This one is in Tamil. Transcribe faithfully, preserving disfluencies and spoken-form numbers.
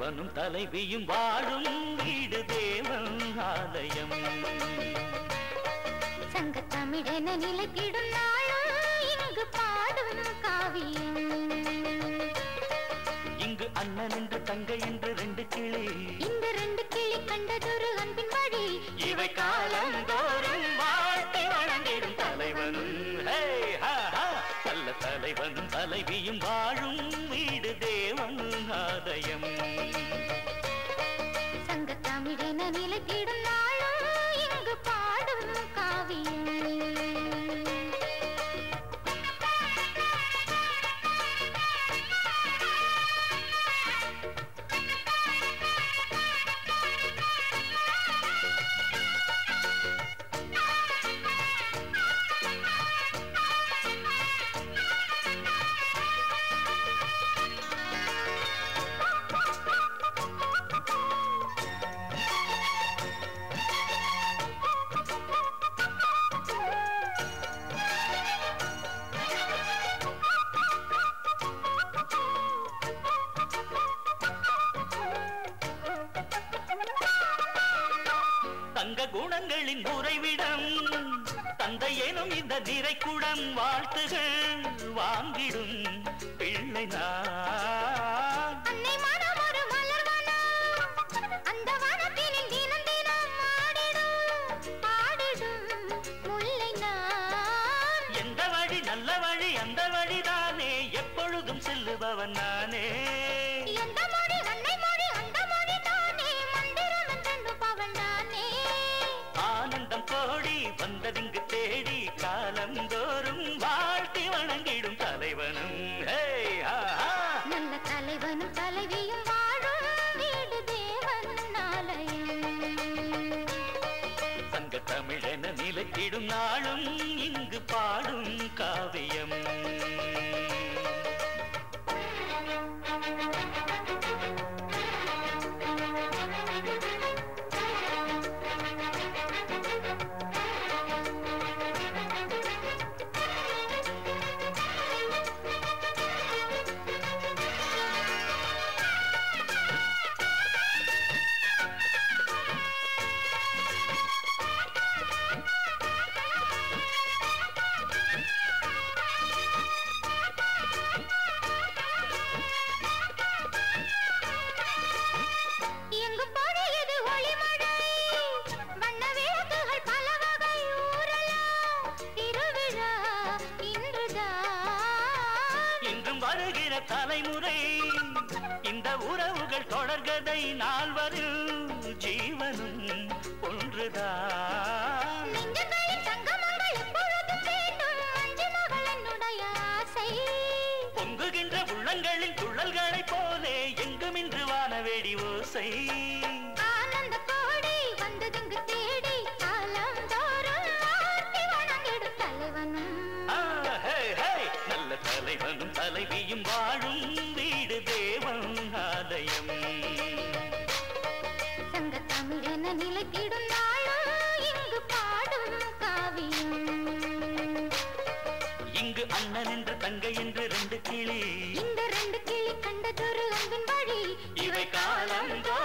தலைவனும் தலைவியும் வாழும் வீடு தேவன் ஆலயம். சங்க தமிழென நிலைத்திடும் நாளும் இங்கு பாடும் காவியம். இங்கு அண்ணன் என்று தங்கை என்று ரெண்டு கிளி, இந்த ரெண்டு கிளி கண்டதொரு அன்பின் வழி. இவை காலம் தோறும் வாழ்த்தி வழங்கிடும் தலைவனும் நல்ல தலைவனும் தலைவியும் வாழும் வீடு தேவன் ஆலயம். சங்க தமிழென நிலைத்திடும் நாளும் இங்கு பாடும் காவியம். தங்க குணங்களின் உறைவிடம் தந்தை எனும் இந்த நிறைக்குடம் வாழ்த்துகள் வாங்கிடும் பிள்ளை நான். அன்னை மனம் ஒரு மலர்வனம், அந்த வனத்தினில் தினம் தினம் ஆடிடும் பாடிடும் முல்லை நான். எந்த வழி நல்ல வழி அந்த வழிதானே எப்பொழுதும் செல்லுபவன் நானே. எந்த மொழி அன்னை மொழி அந்த மொழி தானே மந்திரம் என்றெண்ணுபவன் நானே. ஆனந்தம் கோடி வந்ததிங்கு தேடி காலம் தோறும் வாழ்த்தி வணங்கிடும் தலைவனும் நல்ல தலைவனும் தலைவியும் வாழும் வீடு தேவன் ஆலயம். சங்க தமிழென நிலைத்திடும் நாளும் இங்கு பாடும் காவியம். வருகிற தலைமுறை இந்த உறவுகள் தொடர்கதை நால்வரில் ஜீவனும் ஒன்றுதான். பொங்குகின்ற உள்ளங்களின் துள்ளல்களை போலே எங்குமின்று வானவேடி ஓசை. ஆனந்த கோடி வந்ததுங்கு தேடி காலம் தோறும் ஆர்த்தி வணங்கிடும் தலைவனும் நல்ல தலைவனும் தலைவியும் வாழும் வீடு தேவன் ஆலயம். சங்க தமிழென நிலைத்திடும் நாளும் இங்கு பாடும் காவியம். இங்கு அண்ணன் என்று தங்கை என்று ரெண்டு கிளி, இந்த ரெண்டு கிளி கண்டதொரு அன்பின் வழி. இவை காலம்